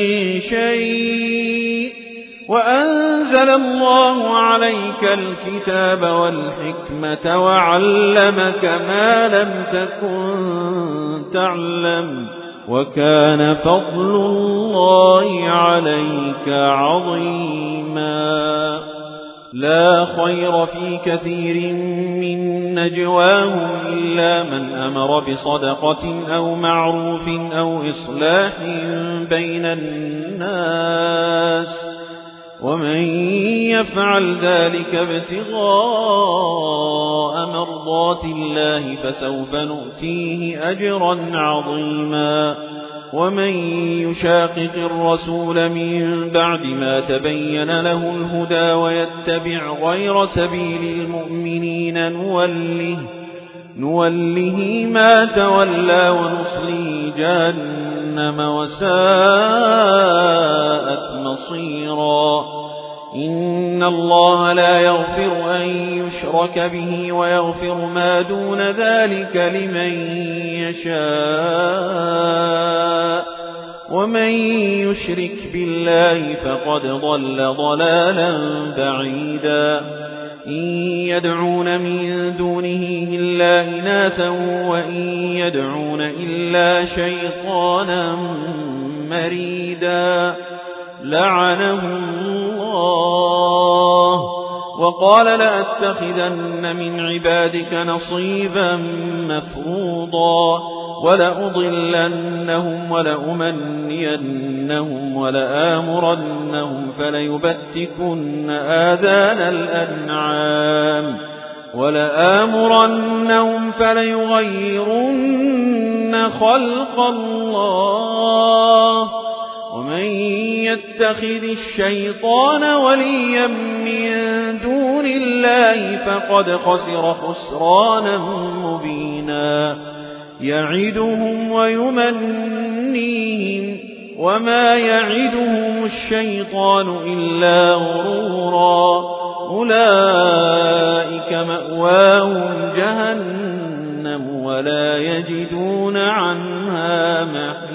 شيء وأنزل الله عليك الكتاب والحكمة وعلمك ما لم تكن تعلم وكان فضل الله عليك عظيما لا خير في كثير من نجواهم إلا من أمر بصدقة أو معروف أو إصلاح بين الناس ومن يفعل ذلك ابتغاء مرضات الله فسوف نؤتيه أجرا عظيما ومن يشاقق الرسول من بعد ما تبين له الهدى ويتبع غير سبيل المؤمنين نوله, نوله ما تولى ونصليه جهنم وساءت مصيرا إن الله لا يغفر أن يشرك به ويغفر ما دون ذلك لمن يشاء ومن يشرك بالله فقد ضل ضلالا بعيدا إن يدعون من دونه إلا إناثا وإن يدعون إلا شيطانا مريدا لعنه الله وقال لأتخذن من عبادك نصيبا مفروضا ولأضلنهم ولأمنينهم ولآمرنهم فليبتكن آذان الأنعام ولآمرنهم فليغيرن خلق الله ومن يتخذ الشيطان وليا من دون الله فقد خسر خسرانا مبينا يعدهم ويمنيهم وما يعدهم الشيطان إلا غرورا أولئك مأواهم جهنم ولا يجدون عنها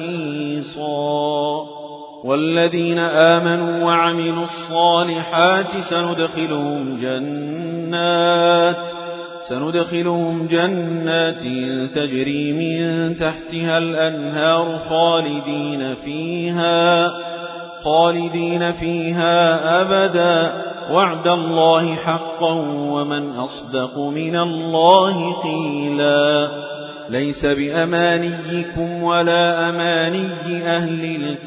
محيصا والذين آمنوا وعملوا الصالحات سندخلهم جنات سندخلهم جنات تجري من تحتها الأنهار خالدين فيها خالدين فيها أبدا وعد الله حقا ومن أصدق من الله قيلا ليس بأمانيكم ولا أماني أهل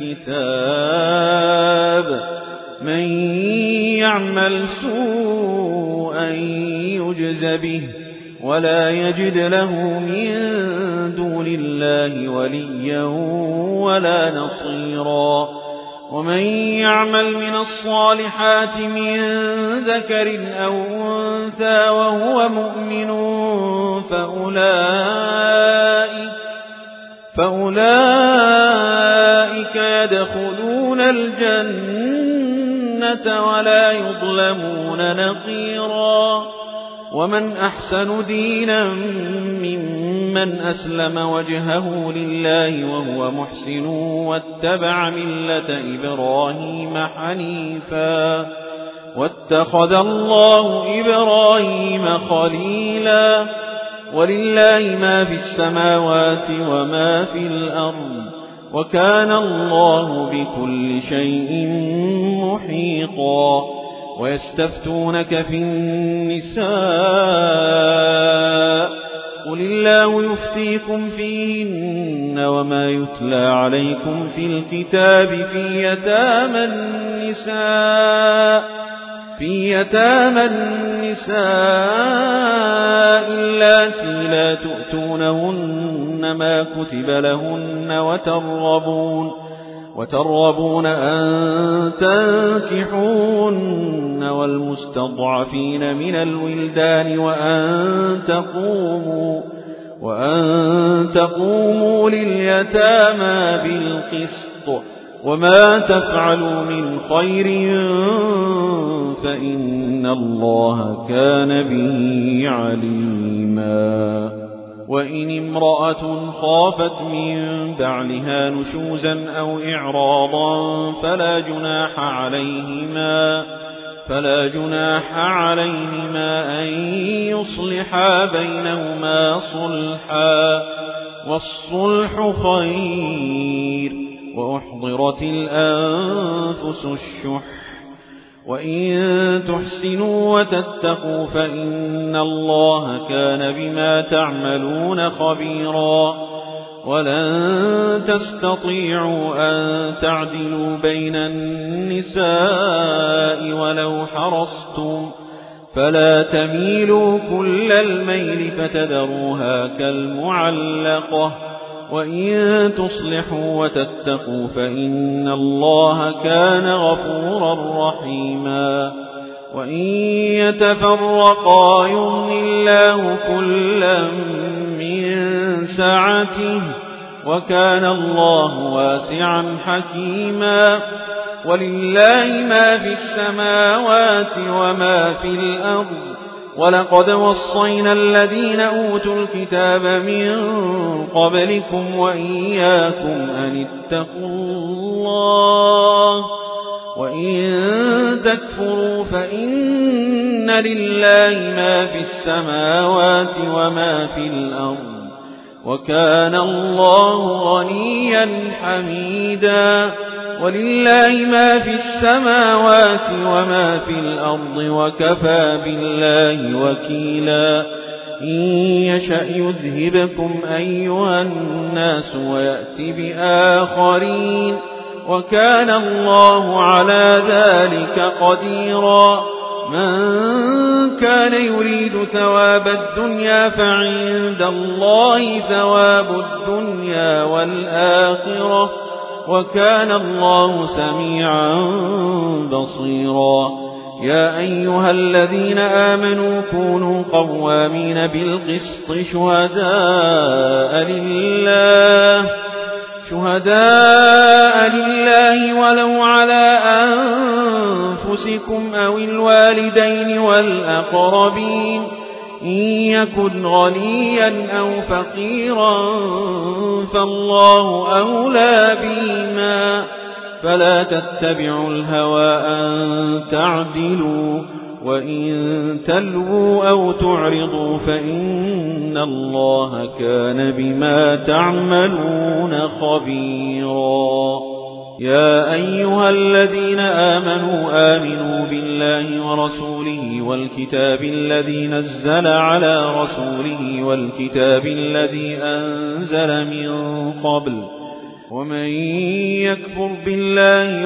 الكتاب من يعمل سوءا يجز به ولا يجد له من دون الله وليا ولا نصيرا ومن يعمل من الصالحات من ذكر أو أنثى وهو مؤمن فأولئك, فأولئك يدخلون الجنة ولا يظلمون نقيرا ومن أحسن دينا ممن أسلم وجهه لله وهو محسن واتبع ملة إبراهيم حنيفا واتخذ الله إبراهيم خليلا ولله ما في السماوات وما في الأرض وكان الله بكل شيء محيطا ويستفتونك في النساء قل الله يفتيكم فيهن وما يتلى عليكم في الكتاب في يتامى النساء في يتامى النساء اللاتي لا تؤتونهن ما كتب لهن وتربون وتربون أن تنكحون والمستضعفين من الولدان وأن تقوموا وأن تقوموا لليتامى بالقسط وما تفعلوا من خير فإن الله كان به عليما وإن امرأة خافت من بعلها نشوزا أو إعراضا فلا جناح عليهما فلا جناح عليهما أن يصلحا بينهما صلحا والصلح خير وأحضرت الأنفس الشح وإن تحسنوا وتتقوا فإن الله كان بما تعملون خبيرا ولن تستطيعوا أن تعدلوا بين النساء ولو حرصتم فلا تميلوا كل الميل فتذروها كالمعلقة وإن تصلحوا وتتقوا فإن الله كان غفورا رحيما وإن يتفرقا يغن الله كلا من سعته وكان الله واسعا حكيما ولله ما في السماوات وما في الأرض ولقد وصينا الذين أوتوا الكتاب من قبلكم وإياكم أن اتقوا الله وإن تكفروا فإن لله ما في السماوات وما في الأرض وكان الله غنيا حميدا ولله ما في السماوات وما في الأرض وكفى بالله وكيلا إن يشأ يذهبكم أيها الناس ويأتي بآخرين وكان الله على ذلك قديرا من كان يريد ثواب الدنيا فعند الله ثواب الدنيا والآخرة وكان الله سميعا بصيرا يا أيها الذين آمنوا كونوا قوامين بالقسط شهداء لله شهداء لله ولو على أنفسكم أو الوالدين والأقربين إن يكن غنيا أو فقيرا فالله أولى بهما فلا تتبعوا الهوى أن تعدلوا وإن تلووا أو تعرضوا فإن الله كان بما تعملون خبيرا يا أيها الذين آمنوا آمنوا بالله ورسوله والكتاب الذي نزل على رسوله والكتاب الذي أنزل من قبل ومن يكفر بالله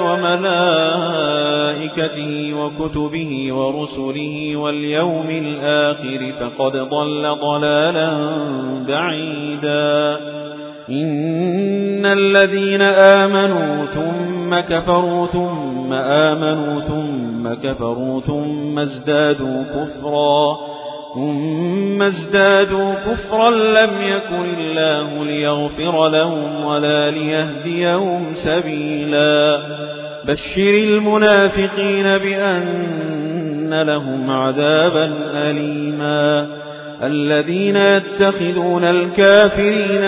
وملائكته وكتبه ورسله واليوم الآخر فقد ضل ضلالا بعيدا إن الذين آمنوا ثم كفروا ثم آمنوا ثم كفروا ثم ازدادوا كفرا ثم ازدادوا كفرا لم يكن الله ليغفر لهم ولا ليهديهم سبيلا بشر المنافقين بأن لهم عذابا أليما الذين يتخذون الكافرين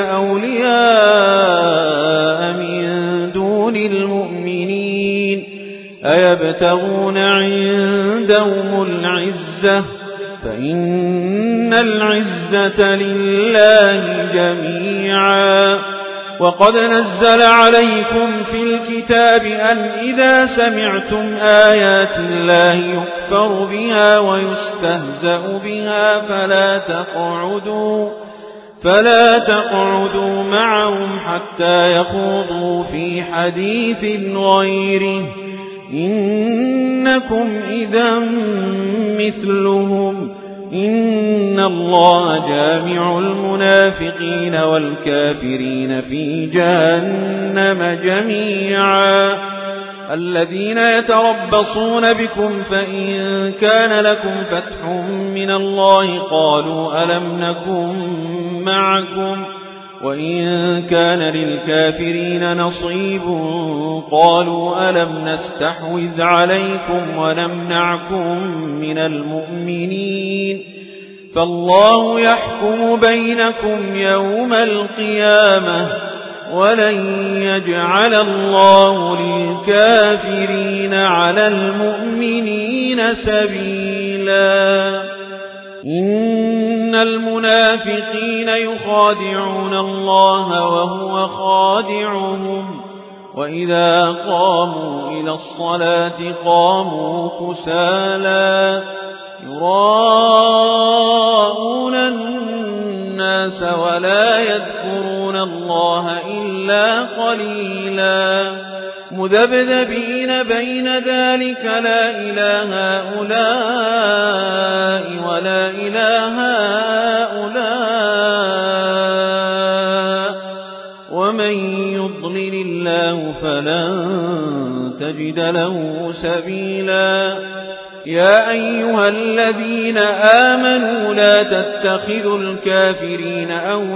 أولياء من دون المؤمنين أيبتغون عندهم العزة فإن العزة لله جميعا وقد نزل عليكم في الكتاب أن إذا سمعتم آيات الله يكفر بها ويستهزأ بها فلا تقعدوا فلا تقعدوا معهم حتى يخوضوا في حديث غيره إنكم إذا مثلهم إن الله جامع المنافقين والكافرين في جهنم جميعا الذين يتربصون بكم فإن كان لكم فتح من الله قالوا ألم نكن معكم وإن كان للكافرين نصيب قالوا ألم نستحوذ عليكم ونمنعكم من المؤمنين فالله يحكم بينكم يوم القيامة ولن يجعل الله للكافرين على المؤمنين سبيلا إن المنافقين يخادعون الله وهو خادعهم وإذا قاموا إلى الصلاة قاموا كسالى يراءون الناس ولا يذكرون الله إلا قليلا مذبذبين بين ذلك لا إله هؤلاء ولا إله هؤلاء ومن يضلل الله فلن تجد له سبيلا يا أيها الذين آمنوا لا تتخذوا الكافرين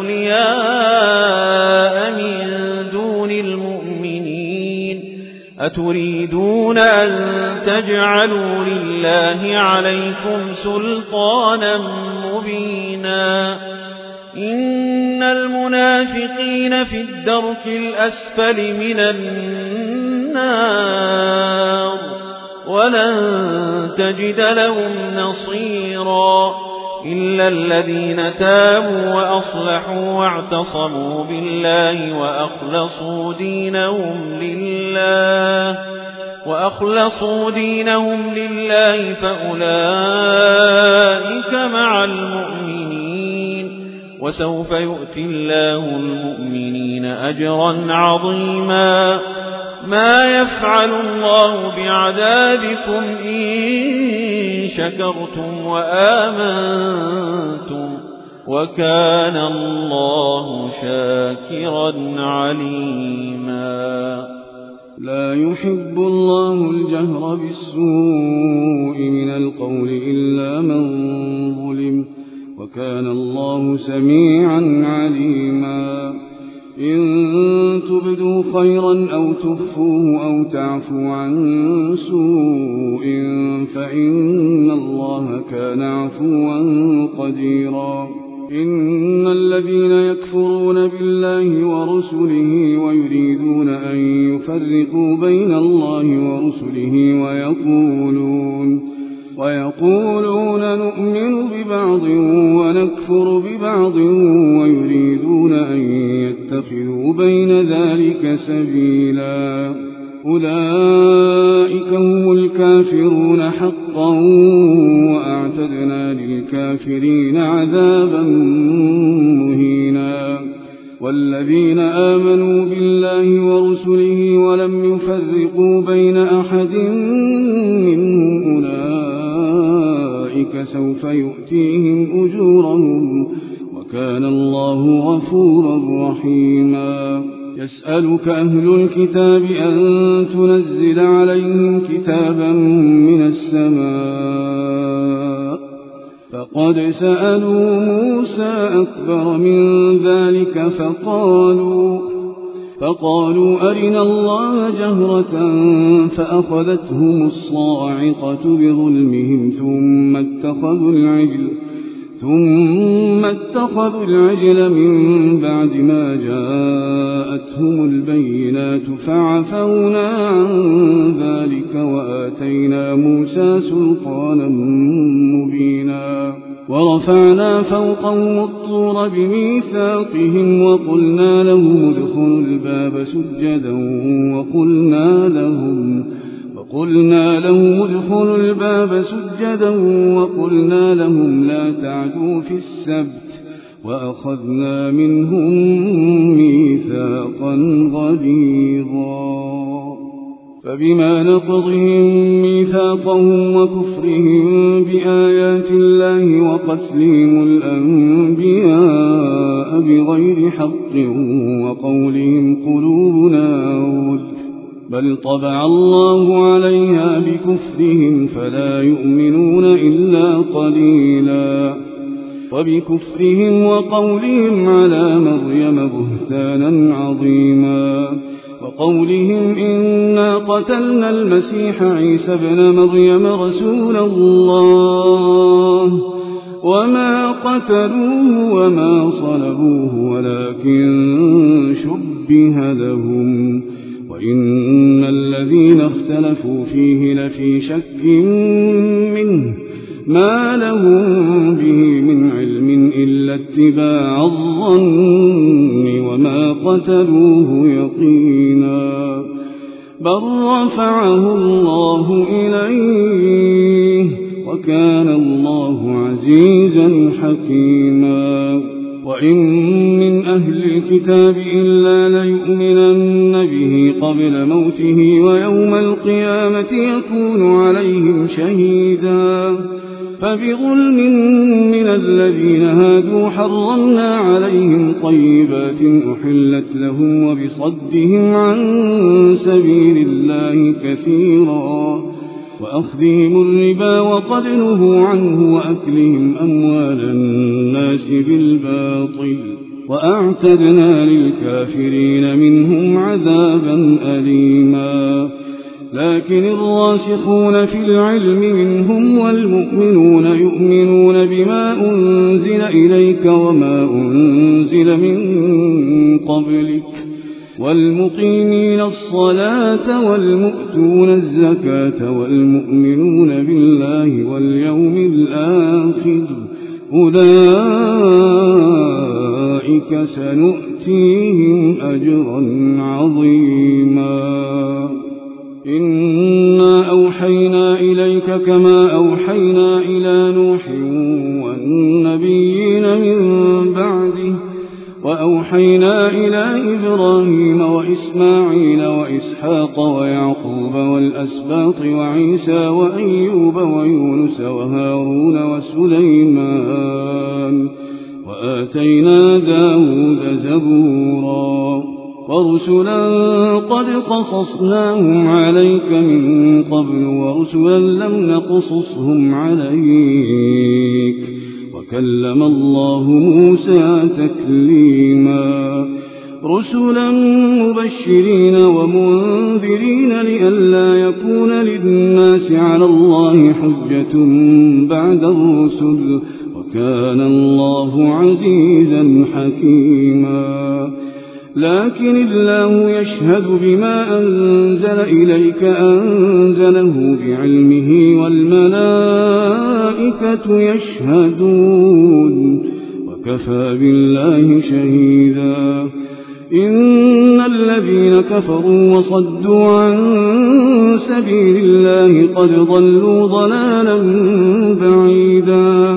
أولياء من دون المؤمنين أتريدون أن تجعلوا لله عليكم سلطانا مبينا إن المنافقين في الدرك الأسفل من النار ولن تجد لهم نصيرا إلا الذين تابوا وأصلحوا واعتصموا بالله وأخلصوا دينهم لله وأخلصوا دينهم لله فأولئك مع المؤمنين وسوف يؤتي الله المؤمنين أجرا عظيما ما يفعل الله بعذابكم إن شكرتم وآمنتم وكان الله شاكرا عليما لا يحب الله الجهر بالسوء من القول إلا من ظلم وكان الله سميعا عليما إن تبدوا خيرا أو تخفوه أو تعفوا عن سوء فإن الله كان عفوا قديرا إن الذين يكفرون بالله ورسله ويريدون أن يفرقوا بين الله ورسله ويقولون ويقولون نؤمن ببعض ونكفر ببعض ويريدون أن يتخذوا بين ذلك سبيلا أولئك هم الكافرون حقا وأعتدنا للكافرين عذابا مهينا والذين آمنوا بالله ورسله ولم يفرقوا بين أحد منهم أولئك سوف يؤتيهم أجورهم وكان الله غفورا رحيما يسألك أهل الكتاب أن تنزل عليهم كتابا من السماء فقد سألوا موسى أكبر من ذلك فقالوا فقالوا أرنا الله جهرة فأخذتهم الصاعقة بظلمهم ثم اتخذوا العجل ثم اتخذوا العجل من بعد ما جاءتهم البينات فعفونا عن ذلك وآتينا موسى سلطانا مبينا ورفعنا فوقهم الطور بميثاقهم وقلنا لهم ادخلوا الباب سجدا وقلنا لهم وقلنا لهم ادخلوا الباب سجدا وقلنا لهم لا تعدوا في السبت وأخذنا منهم ميثاقا غليظا فبما نقضهم ميثاقهم وكفرهم بآيات الله وقتلهم الأنبياء بغير حق وقولهم قلوبنا غلف بل طبع الله عليها بكفرهم فلا يؤمنون إلا قليلا وبكفرهم وقولهم على مريم بهتانا عظيما وقولهم إنا قتلنا المسيح عيسى ابن مريم رسول الله وما قتلوه وما صلبوه ولكن شبه لهم وإن الذين اختلفوا فيه لفي شك منه ما لهم به من علم إلا اتباع الظن وما قتلوه يقينا بل رفعه الله إليه وكان الله عزيزا حكيما وإن من أهل الكتاب إلا ليؤمنن به قبل موته ويوم القيامة يكون عليهم شهيدا فبظلم من الذين هادوا حرمنا عليهم طيبات أحلت لهم وبصدهم عن سبيل الله كثيرا وأخذهم الربا وقد نهوا عنه وأكلهم أموال الناس بالباطل وأعتدنا للكافرين منهم عذابا أليما لكن الراسخون في العلم منهم والمؤمنون يؤمنون بما أنزل إليك وما أنزل من قبلك والمقيمين الصلاة والمؤتون الزكاة والمؤمنون بالله واليوم الآخر أولئك سنؤتيهم أجرا عظيما إنا أوحينا إليك كما أوحينا إلى نوح والنبيين من بعده وأوحينا إلى إبراهيم وإسماعيل وإسحاق ويعقوب والأسباط وعيسى وأيوب ويونس وهارون وسليمان وآتينا داود زبورا ورسلا قد قصصناهم عليك من قبل ورسلا لم نقصصهم عليك وكلم الله موسى تكليما رسلا مبشرين ومنذرين لئلا يكون للناس على الله حجة بعد الرسل وكان الله عزيزا حكيما لكن الله يشهد بما أنزل إليك أنزله بعلمه والملائكة يشهدون وكفى بالله شهيدا إن الذين كفروا وصدوا عن سبيل الله قد ضلوا ضلالا بعيدا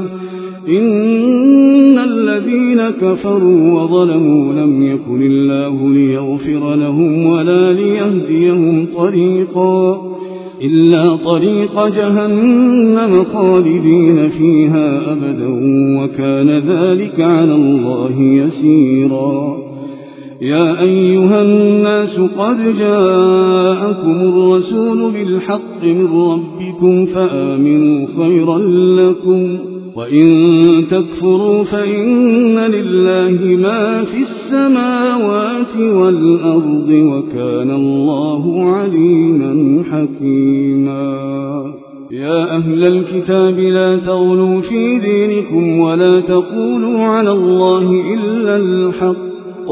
إن الذين كفروا وظلموا لم يكن الله ليغفر لهم ولا ليهديهم طريقا إلا طريق جهنم خالدين فيها أبدا وكان ذلك على الله يسيرا يا أيها الناس قد جاءكم الرسول بالحق من ربكم فآمنوا خيرا لكم وإن تكفروا فإن لله ما في السماوات والأرض وكان الله عليما حكيما يا أهل الكتاب لا تغلوا في دينكم ولا تقولوا على الله إلا الحق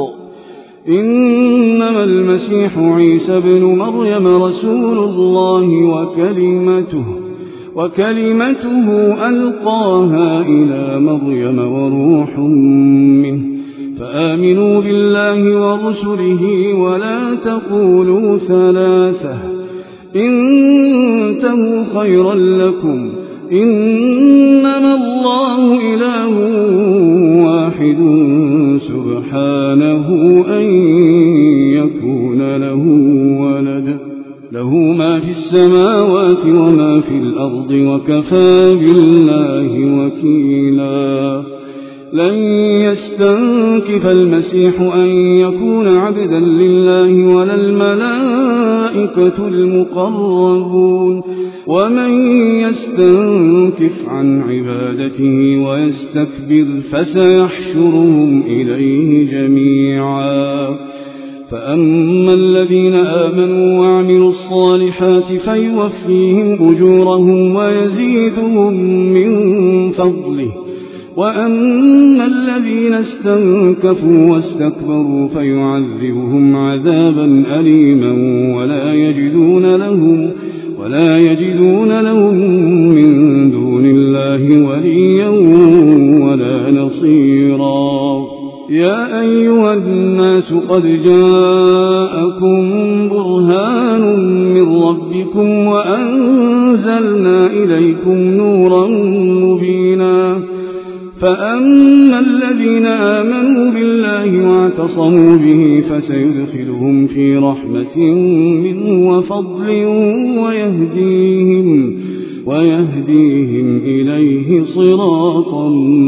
إنما المسيح عيسى بن مريم رسول الله وكلمته وكلمته ألقاها إلى مريم وروح منه فآمنوا بالله ورسله ولا تقولوا ثلاثة انتهوا خيرا لكم إنما الله إله واحد سبحانه أن يكون له ولد له ما في السماوات وما في الأرض وكفى بالله وكيلا لن يستنكف المسيح أن يكون عبدا لله ولا الملائكة المقربون ومن يستنكف عن عبادته ويستكبر فسيحشرهم إليه جميعا فأما الذين آمنوا وعملوا الصالحات فيوفيهم أجورهم ويزيدهم من فضله وأما الذين استنكفوا واستكبروا فيعذبهم عذابا أليما ولا يجدون لهم ولا يجدون لهم من دون الله وليا ولا نصيرا يا أيها الناس قد جاءكم برهان من ربكم وأنزلنا إليكم نورا مبينا فأما الذين آمنوا بالله واعتصموا به فسيدخلهم في رحمة منه وفضل ويهديهم, ويهديهم إليه صراطا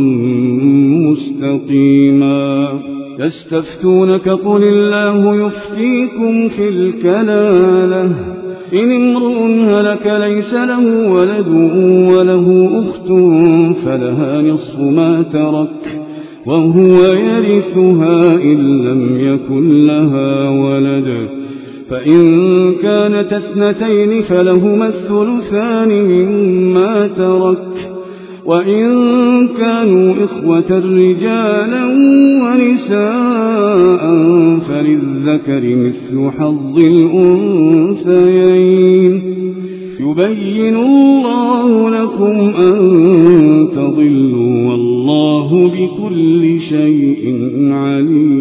مستقيما يستفتونك قل الله يفتيكم في الكلالة إن امرؤ هلك ليس له ولد وله أخت فلها نصف ما ترك وهو يرثها إن لم يكن لها ولد فإن كانت اثنتين فلهما الثلثان مما ترك وإن كانوا إخوة رجالا ونساء فللذكر مثل حظ الأنثيين يبين الله لكم أن تضلوا والله بكل شيء عليم